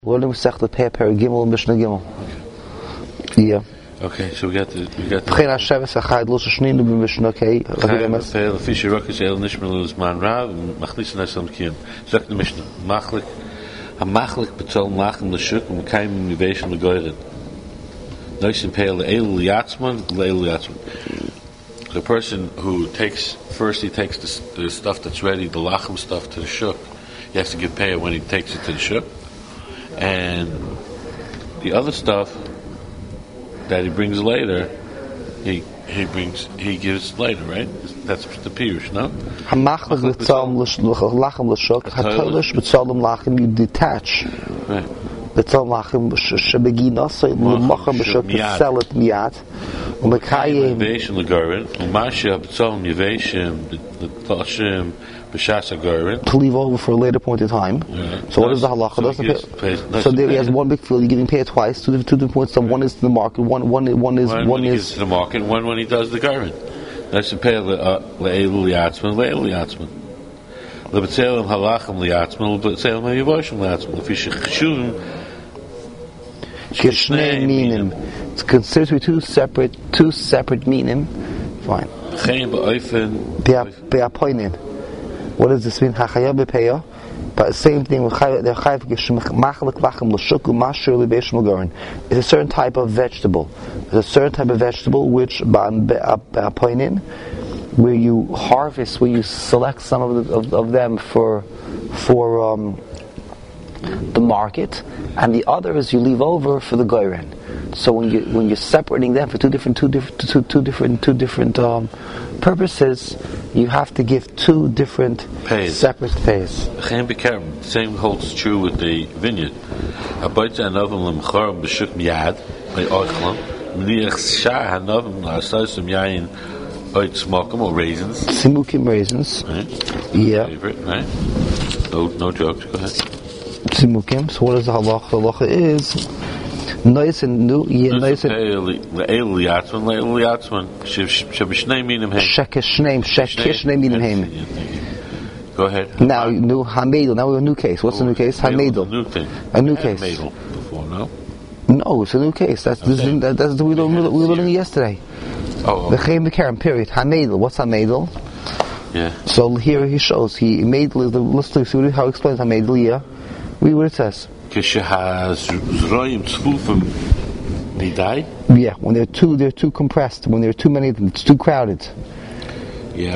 We're learning Masechta Pei Gimel and Mishnah Gimel. Yeah. Okay, so we got the. B'chein Hasheves Achad Los Shninu b'Mishnah Kei. Chayim Fisher Rokish El Nishmel Uzman Rav Machlis Nesam Kiyam. Zok the Mishnah. Machlik Hamachlik B'Tol Machem L'Shuk M'Kayim Mivation L'Goyred. Noisim Pei L'Eil Yatzman L'Eil Yatzman. The person who takes the stuff that's ready, the lachem stuff, to the shuk. He has to give pay when he takes it to the shuk. And the other stuff that he brings later, he gives later, right? That's the pirush, no? Hamachlik lachem l'shuk. Hatolish b'tzolim lachem you detach. Right. B'tzolim lachem shebegina so l'machem b'shuk to sell it miyat. U'mekayim Yivation l'garin. U'masha b'tzolim yivashim l'tashim b'shas ha'garin. to leave over for a later point in time. Yeah. So what is the halacha? So there he has one big field. You're giving pay twice. Two different points. One is to the market. One is One is to the market. One when he does the garment. That's the pay le'elu liatzman liatzman. Lebetzelim halachim liatzman lebetzelim ha'yavoshim liatzman. Lefi shechshuvim Kishnei minim. It's considered to be two separate minim. Fine. Chaim ba'ofen. Be'apoinin. What does this mean? Hachaya bepeya. But the same thing with they're chayav machlik lachem l'shuku masher l'beish magorin. It's a certain type of vegetable. It's a certain type of vegetable which be'apoinin, where you harvest, where you select some of them for the market, and the others you leave over for the goyren. So when you're separating them for two different purposes, you have to give two different separate pays. Same holds true with the vineyard. Abayta anavim lemchorim b'shuk miyad le'ochlam mniach shah hanavim la'asayim yayin oit smokum or raisins. Simukim raisins. Right. Yeah. Favorite, right? No jokes. Go ahead. Simukim. So what is the halacha? The halacha is nice and new. Yeah, nice and Le'eliatzman sheb'shnei minim heim. Shekishnei minim heim. Go ahead. Now new hameidl. Now we have a new case. What's the new case? Hameidl. New thing. A new case. Hameidl before, no? No, it's a new case. That's we were learning yesterday. Oh. The Chaim B'Kerem. Period. Hameidl. What's hameidl? Yeah. So here he shows. Meidl is the. Let's see how he explains hameidl. Yeah. Read what it says. Yeah, when they're too compressed. When there are too many of them, it's too crowded. Yeah,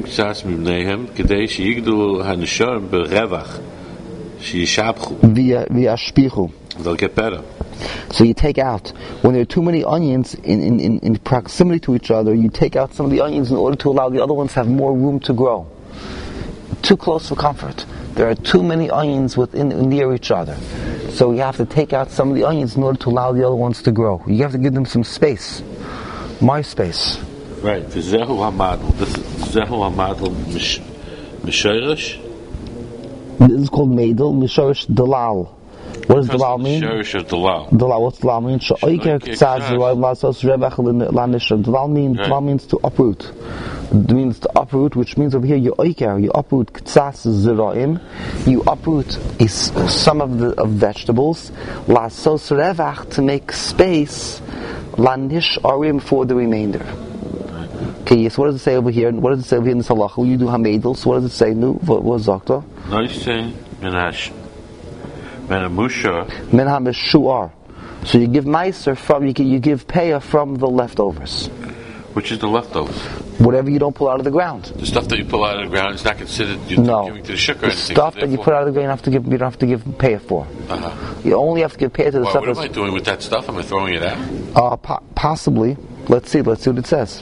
they'll get better. So you take out, when there are too many onions in proximity to each other, you take out some of the onions in order to allow the other ones to have more room to grow. Too close for comfort. There are too many onions near each other. So you have to take out some of the onions in order to allow the other ones to grow. You have to give them some space. My space. Right. Zehu hamadl. This is Zehu hamadl mishayrish. This is called meidl. Mishayrish dalal. What does dalal mean? Mishayrish or dalal. Dalal. What's dalal mean? Dalal means to uproot. It means to uproot, which means over here you uproot ktsas ziraim, you uproot some of the vegetables, la sos revach, to make space, la nish arim, for the remainder. Okay, yes. What does it say over here? What does it say over here in this halacha? You do hameidl. So what does it say? Nu, what zakta? Nice thing, menash, menamusha, menhameshuar. So you give meiser from you give payah from the leftovers. Which is the leftovers? Whatever you don't pull out of the ground. The stuff that you pull out of the ground is not considered giving to the shuk or anything. The stuff that you put out of the ground, you don't have to give payah for. You only have to give payah to the stuff. What am I doing with that stuff? Am I throwing it out? Possibly. Let's see what it says.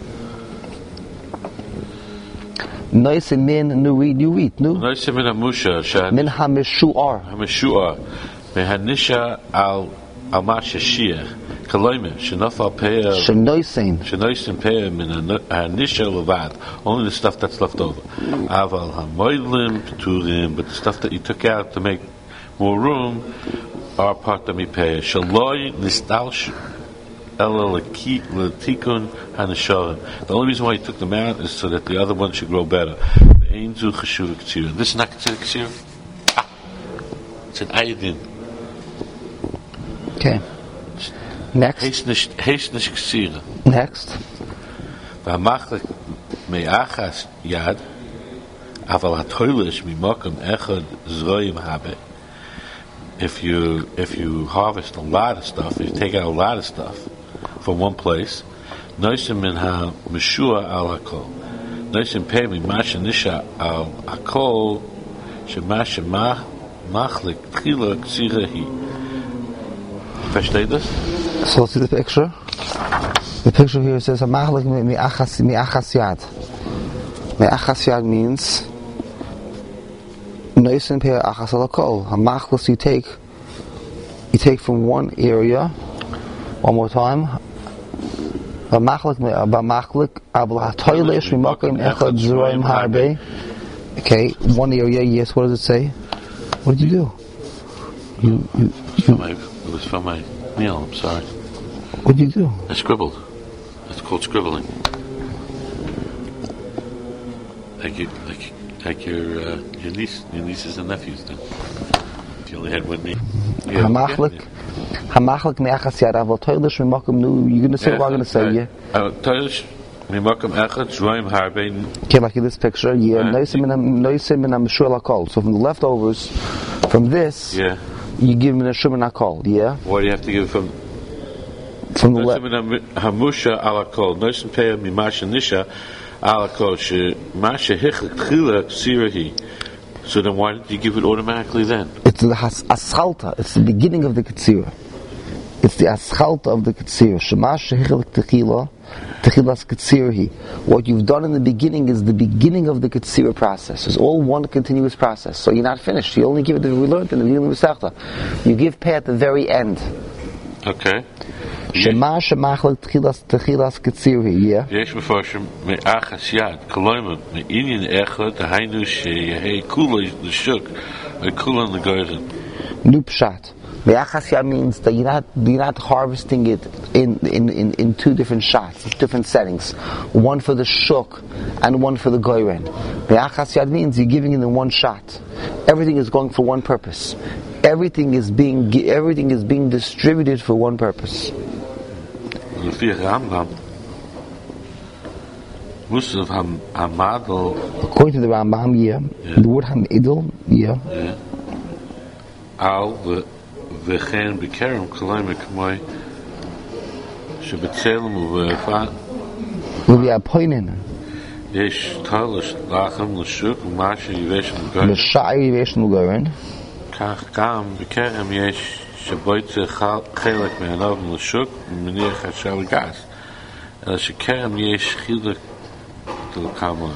Nice and min nu read nu. Nice and min hamusha min hameshuar. Hameshuar mehanisha al mashashiyah. Kalayme shenafal peah shenoisin peah min hanisha levad. Only the stuff that's left over. Aval hamoidlim pturim, but the stuff that you took out to make more room are part of me peah. Shaloi nistalsh ela letikun hanisharim. The only reason why you took them out is so that the other one should grow better. This is not considered ksira. It's an ayadin. Okay. Next. Heist nicht ksira. Next. והמחלק מאחס יד, אבל התוילש ממקום אחד זרועים habe. If you harvest a lot of stuff, if you take out a lot of stuff from one place, noisim min ha meshua al hakol. Noisim pei mima shenisha al hakol shema shema machlik tchila ksira hi. Versteht das? So let's see the picture. The picture here says a machlik mi achas yad. Mi achas yad means noisim pei achas al hakol. A machlik you take from one area. One more time. Okay, one area, yes, what does it say? What did you do? It was from my meal, I'm sorry. What did you do? I scribbled. It's called scribbling. Like your nieces and nephews do. If you only had one knee. Hamachlik me'achas yad aval toilish mimakom nu. You're going to say what I'm going to say, yeah? Toilish mimakom echad zroim harbein. Okay, like in this picture, yeah. Noisim minam meshul hakol. So from the leftovers, from this, yeah, you give min hashum hakol, yeah? What do you have to give from the left? Noisim hamusha al hakol. Noisim peah mimasha nisha al hakol. She masha hichlik tchila ksirahi. So then why did you give it automatically then? It's the aschalta. It's the beginning of the ketzira. It's the aschalta of the ketzira. Shemash shehichel techilas ketzirahi. What you've done in the beginning is the beginning of the ketzira process. It's all one continuous process. So you're not finished. You only give it that we learned in the beginning of the Masechta. You give pay at the very end. Okay. Shema shemachlik techilas ketzirahi. Yeah. Yesh mefarshim me'achas yad koloyim me'inyin echad hainu sheyehei kula l'shuk kula l'goyren. New pshat. Me'achas yad means that you're not harvesting it in two different shots, different settings. One for the shuk and one for the goyren. Me'achas yad means you're giving it in one shot. Everything is going for one purpose. Everything is being distributed for one purpose. According to the Rambam, yeah. The word hamidl, yeah. Al v'chen b'kerem k'loim k'moy shebetzelem u'v'fan Will be appointed. Yesh talish lachem l'shuk u'masha yiveshen l'goyren l'sha'ir yiveshen l'goyren kach gam b'kerem yesh sheboitze chelek me'anav l'shuk u'meniach hashal l'gas el shekerem yesh chilek t'l'kama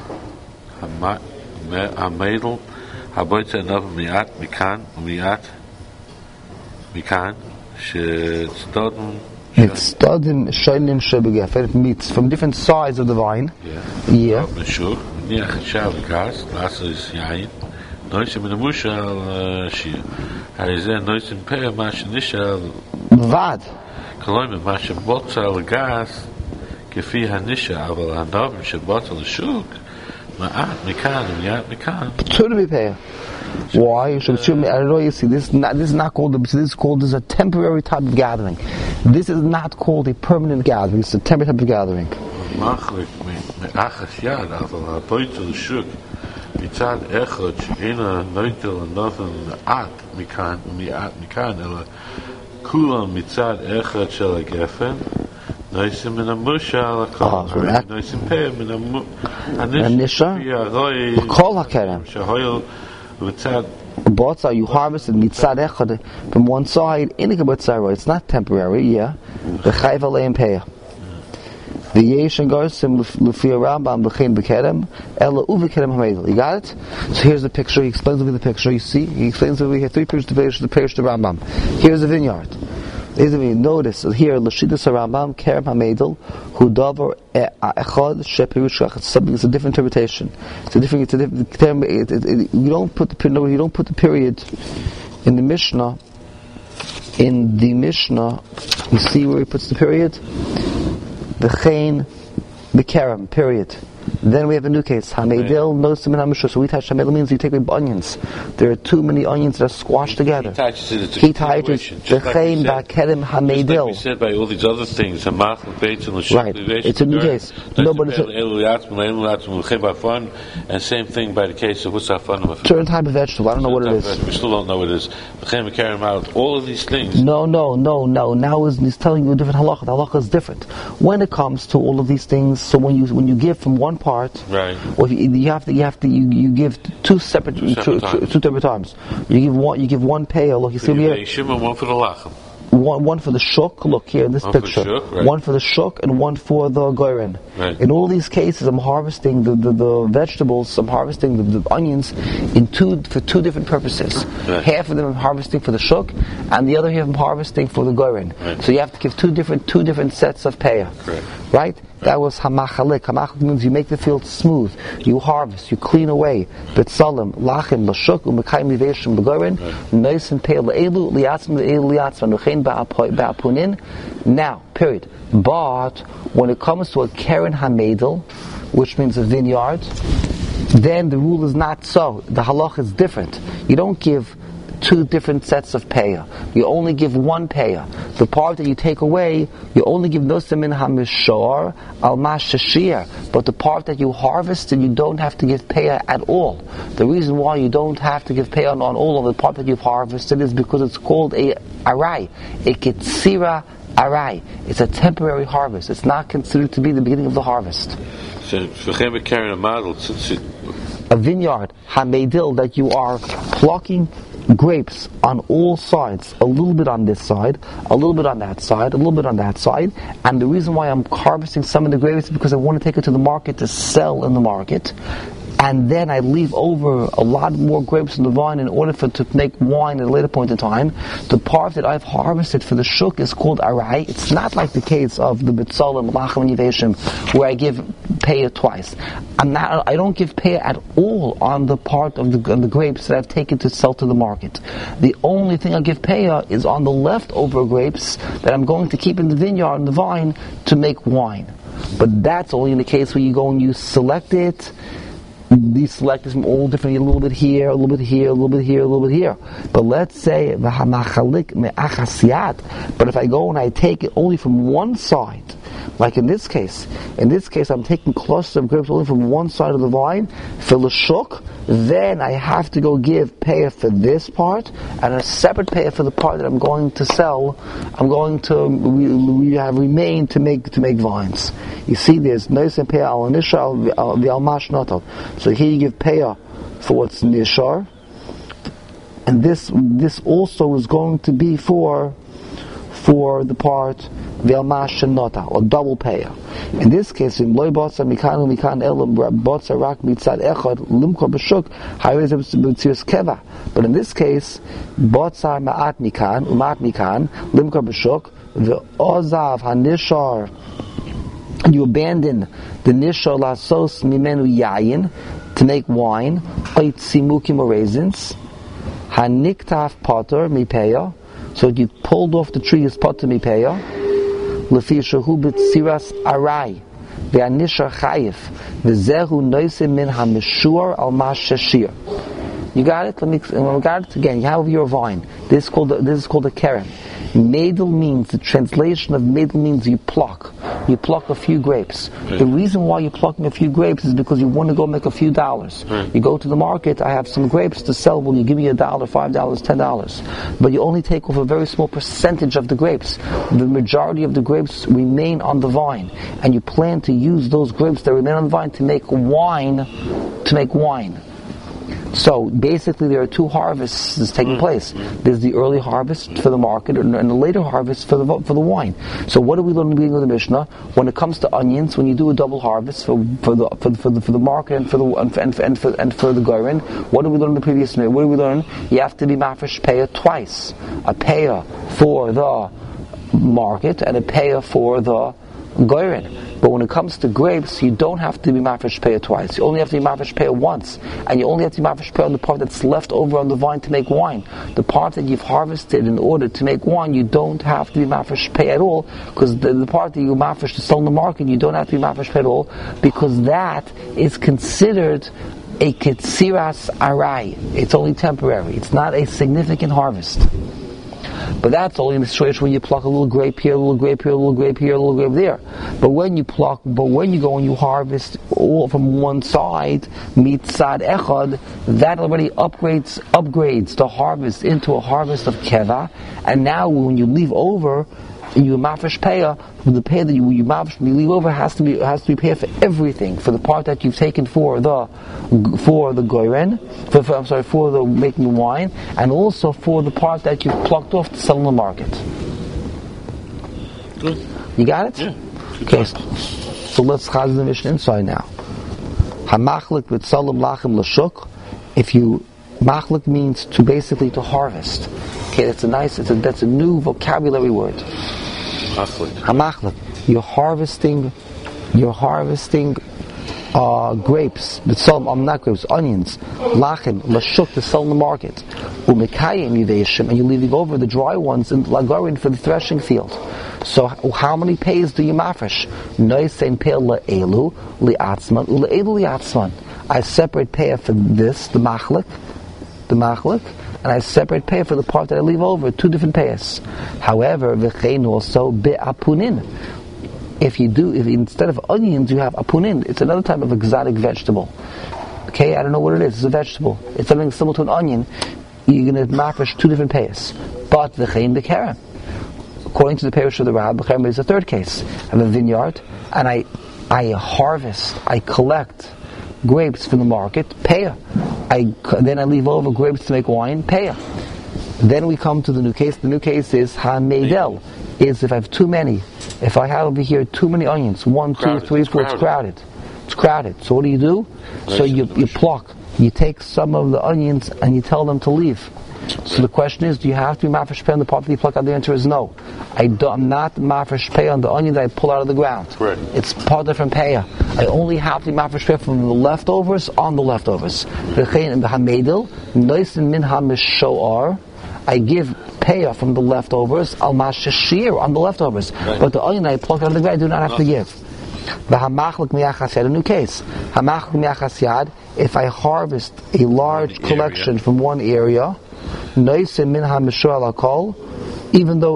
ha'meidl ha'boitze anav mi'at mikan u'mi'at mikan she'tzdodim it's Stadim Shailim Shebegefer meats from different sides of the vine. Yeah. Meshur, Niach Shal Gas, Lasses Yain, Noisim in the Mushal Shir. Harizen Noisim Peh Mash Nishal Vad. Koloim Mash Botzal Gas, Kefi Hanisha, Aval Hanav Shabotzal Shuk, Ma'at Mikan, Miyat Mikan. Should be pay. Why? You see, this is not called. This is a temporary type of gathering. This is not called a permanent gathering. It's a temporary type of gathering. Machlik me'achas yad aval ha'boitzel shuk mitzad echad she'ena noitel enofen me'at mikan ela kulam mitzad echad shel ha'gefen noisim min ha'musha al ha'kol noisim peh min ha'nisha kol ha'kerem she'hoyel mitzad Botzah, you harvested mitzad echad from one side in the kibbutz. It's not temporary, yeah. The chayv aleim peh. The yesh and garsim l'fi Rambam b'chein b'kerem ela u'v'kerem hamedel. You got it? So here's the picture. He explains over the picture. You see, he explains over here 3 pictures to the parish to Rambam. Here's the vineyard. Notice here l'shidas Rambam kerem hamedel hu davar echad shepirush echad. Something. It's a different interpretation. It's a different term. You don't put the period in the Mishnah. In the Mishnah, you see where he puts the period. V'chein b'kerem, period. Then we have a new case. Hameidil nosim and hamishur. So we touch hameidil means you take away onions. There are too many onions that are squashed together. He touches v'chein ba'kerem hameidil. We said by all these other things. Right. It's a new case. No, but it's and same thing by the case of what's hafan. Certain type of vegetable. I don't know what it is. We still don't know what it is. All of these things. No. Now he's telling you a different halacha. The halacha is different. When it comes to all of these things, so when you give from one part, right? Or you give two separate times. You give one pay. Look, you see here. And one for the lachem. One for the shuk, look here in this picture. Right. One for the shuk and one for the goren. Right. In all these cases, I'm harvesting the vegetables, I'm harvesting the onions for two different purposes. Right. Half of them I'm harvesting for the shuk, and the other half I'm harvesting for the goren. Right. So you have to give two different sets of payah. Right? That was hamachalik. Hamachalik means you make the field smooth. You harvest, you clean away. Betzalim, lachim, lashuk, umekayim liveshim begorin, nice and pale le'elu, liatzim le'elu liatzim, nuchein ba'apunin. Now, period. But when it comes to a keren hameidel, which means a vineyard, then the rule is not so. The halach is different. You don't give two different sets of payah. You only give one payah. The part that you take away, you only give nosamin hamishor al mashashir. But the part that you harvested, you don't have to give payah at all. The reason why you don't have to give payah on all of the part that you've harvested is because it's called a arai, a kitsira arai. It's a temporary harvest. It's not considered to be the beginning of the harvest. So, carrying a model, a vineyard, hameidil, that you are plucking grapes on all sides, a little bit on this side, a little bit on that side, a little bit on that side, and the reason why I'm harvesting some of the grapes is because I want to take it to the market to sell in the market, and then I leave over a lot more grapes in the vine in order to make wine at a later point in time. The part that I've harvested for the shuk is called arai. It's not like the case of the betzalim, lachem, and yiveshim, where I give payah twice. I don't give payah at all on the part of the grapes that I've taken to sell to the market. The only thing I give payah is on the leftover grapes that I'm going to keep in the vineyard, in the vine, to make wine. But that's only in the case where you go and you select it. These selectors from all different, a little bit here, a little bit here, a little bit here, a little bit here. But let's say, but if I go and I take it only from one side, like in this case I'm taking clusters of grapes only from one side of the vine, for the shuk, then I have to go give payah for this part, and a separate payah for the part that I'm going to sell, we have remained to make vines. You see, there's nice and payah al nishar al mash notav. So here you give payah for what's nishar, and this also is going to be for the part v'almash nota, or double payah. In this case, in loy botza mikan mikan elam botza rak mitzad echad limkor b'shuk hayez b'tzius keva. But in this case, botza ma'at mikan limkor b'shuk v'ozav hanishar. You abandon the nishar lasos mimenu yayin to make wine, oit simukim or raisins, haniktaf potter mipeya. So you pulled off the tree is potter mipeya. Lefi shehu b'tziras arai ve'anishar chayif v'zehu noisim min hamishur al mashashir. You got it? We got it again. You have your vine. This is called a keren. Meidel means, the translation of meidel means you pluck. You pluck a few grapes. The reason why you're plucking a few grapes is because you want to go make a few dollars. You go to the market, I have some grapes to sell. Will you give me $1, $5, $10? But you only take off a very small percentage of the grapes. The majority of the grapes remain on the vine, and you plan to use those grapes that remain on the vine to make wine. So basically, there are two harvests that's taking place. There's the early harvest for the market, and the later harvest for the wine. So what do we learn in the beginning of the Mishnah? When it comes to onions, when you do a double harvest for the market and for the goren, what do we learn in the previous Mishnah? What do we learn? You have to be mafresh payah twice: a payah for the market and a payah for the goyren. But when it comes to grapes, you don't have to be mafresh peah twice. You only have to be mafresh peah once, and you only have to be mafresh peah on the part that's left over on the vine to make wine. The part that you've harvested in order to make wine, you don't have to be mafresh peah at all, because the part that you mafresh to sell in the market, you don't have to be mafresh peah at all, because that is considered a ketziras arai. It's only temporary. It's not a significant harvest. But that's only in the situation when you pluck a little grape here, a little grape here, a little grape here, a little grape there. But when you go and you harvest all from one side, mitzad echad, that already upgrades the harvest into a harvest of keva. And now when you leave over, you mafresh peah, the peah that you leave over has to be peah for everything, for the part that you've taken for the goyren, for the making wine, and also for the part that you've plucked off to sell in the market. Good. You got it? Yeah. Okay. So let's chaz the Mishnah inside now. Hamachlik with salam lachem l'shuk. If you machlik means to basically to harvest. Okay, that's a new vocabulary word. Hamachlik. You're harvesting grapes, not grapes, onions, lachem, lashuk, to sell in the market. Umekayim yiveshim, and you leave over the dry ones in lagarin for the threshing field. So how many pays do you mafresh? Noisein peh le'elu li'atzman u'le'elu li'atzman. I separate pay for this, the machlik, and I separate pay for the part that I leave over, two different payas. However, v'chein also be'apunin. If instead of onions you have apunin, it's another type of exotic vegetable. Okay, I don't know what it is. It's a vegetable. It's something similar to an onion. You're going to mafresh two different payas. But v'chein be'kerem. According to the parish of the Rab, be'kerem is the third case. I have a vineyard and I collect grapes from the market, payah. Then I leave over grapes to make wine, payah. Then we come to the new case. The new case is ha-meidel, is if I have too many. If I have over here too many onions, 1, 2, 3, 4, it's crowded. It's crowded. So what do? So you pluck. You take some of the onions and you tell them to leave. So the question is, do you have to be mafresh peh on the part that you pluck out? The answer is no. I'm not mafresh peh on the onion that I pull out of the ground. Right. It's part of from peh. I only have to be mafresh peh from the leftovers on the leftovers. I give peh from the leftovers, al mashashir on the leftovers. Right. But the onion I pluck out of the ground I do not have to give. A new case. If I harvest a large collection from one area, even though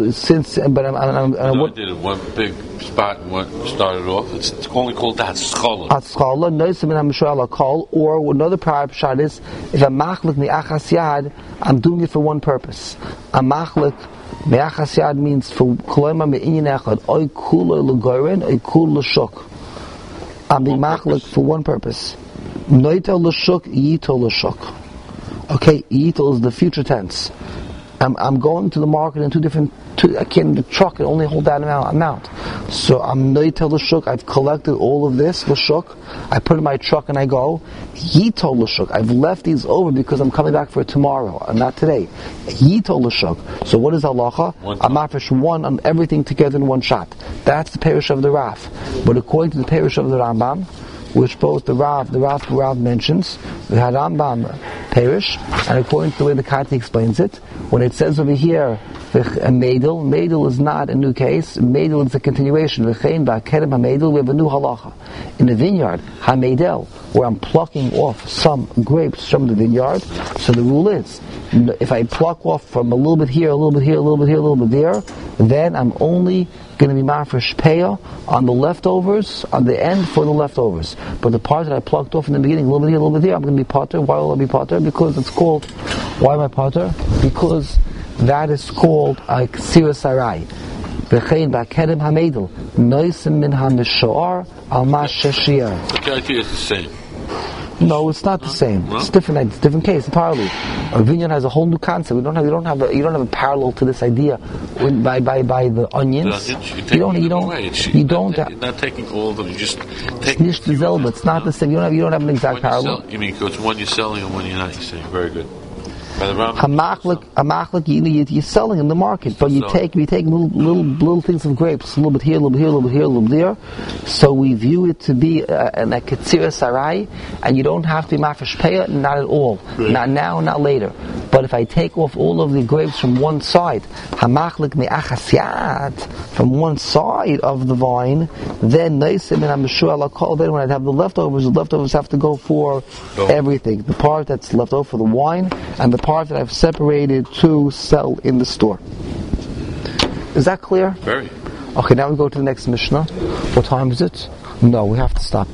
I did one big spot and started off, it's only called that scholar. Or another shot is, if I'm machlik me'achas yad, I'm doing it for one purpose. I'm machlik me'achas yad means for kolema me'inyan echad, oy kula l'goren, oy kula l'shuk. I'm being machlik for one purpose. Noito l'shuk, yito l'shuk. Okay, yito is the future tense. I'm going to the market in the truck can only hold that amount. So I'm noito l'shuk, I've collected all of this, l'shuk, I put it in my truck and I go, yito l'shuk, I've left these over because I'm coming back for it tomorrow, and not today. Yito l'shuk. So what is halacha? I'm mafresh one on everything together in one shot. That's the parish of the Raf. But according to the parish of the Rambam, which both the Rav mentions, the Rambam parish, and according to the way the Kati explains it, when it says over here, Meidel is not a new case. Meidel is a continuation. We have a new halacha. In the vineyard, ha-meidel, where I'm plucking off some grapes from the vineyard, so the rule is, if I pluck off from a little bit here, a little bit here, a little bit here, a little bit there, then I'm only going to be mafresh peah on the leftovers, on the end for the leftovers. But the part that I plucked off in the beginning, a little bit here, a little bit there, I'm going to be potter. Why will I be potter? Because it's called, why am I potter? Because that is called a ksira sarai. V'chein ba'kedem ha'meidel, noisim min ha'mishoar al ma'shashir. The idea is the same. No, it's not the same. It's different. It's a different case entirely. A vineyard has a whole new concept. You don't have a parallel to this idea by the onions. You're not taking all of them. You just take. It's not the same. You don't have an exact parallel. You mean it's one you're selling and one you're not. You're saying very good. Hamachlik, you're selling in the market, but you take little things of grapes, a little bit here, a little bit here, a little bit here, a little bit there. So we view it to be a ketzira sarai, and you don't have to be mafresh peah, not at all, not now, not later. But if I take off all of the grapes from one side, hamachlik me'achasiat, from one side of the vine, then neisim and ameshur ala kol. Then when I have the leftovers have to go for everything. The part that's left over for the wine, and the part that I've separated to sell in the store. Is that clear? Very. Okay, now we go to the next Mishnah. What time is it? No, we have to stop.